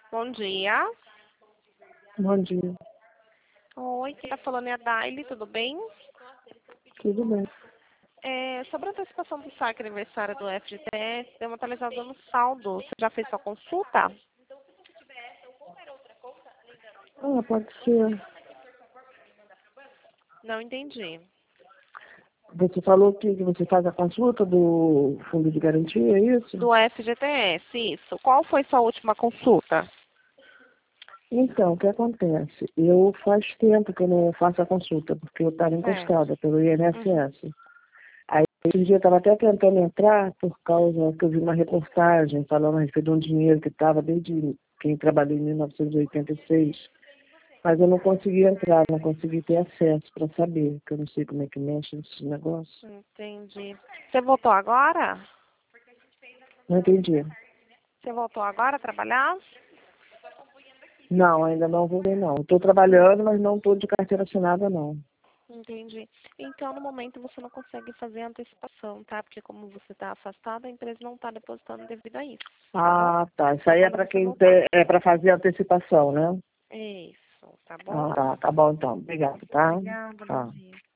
Bom dia. Bom dia. Oi, quem tá falando é a Daile, tudo bem? Tudo bem. Sobre a antecipação do saque aniversário do FGTS, deu uma atualizada no saldo. Você já fez sua consulta? Pode ser. Não entendi. Você falou que você faz a consulta do fundo de garantia, é isso? Do FGTS, isso. Qual foi sua última consulta? Então, o que acontece? Eu faz tempo que eu não faço a consulta, porque eu estava Certo. encostada pelo INSS. Aí, esse dia eu estava até tentando entrar, por causa que eu vi uma reportagem falando a respeito de um dinheiro que estava desde quem trabalhou em 1986. Mas eu não consegui entrar, não consegui ter acesso para saber, porque eu não sei como é que mexe nesse negócio. Entendi. Você voltou agora? Não entendi. Você voltou agora a trabalhar? Não, ainda não voltei não. Estou trabalhando, mas não estou de carteira assinada, não. Entendi. Então, no momento, você não consegue fazer a antecipação, tá? Porque como você está afastada, a empresa não está depositando devido a isso, tá bom? Ah, tá. Isso Só aí é quando para você quem voltar. é para fazer antecipação, né? Isso, tá bom? Ah, tá bom então. Obrigado, tá? Obrigada, bom Tá. dia.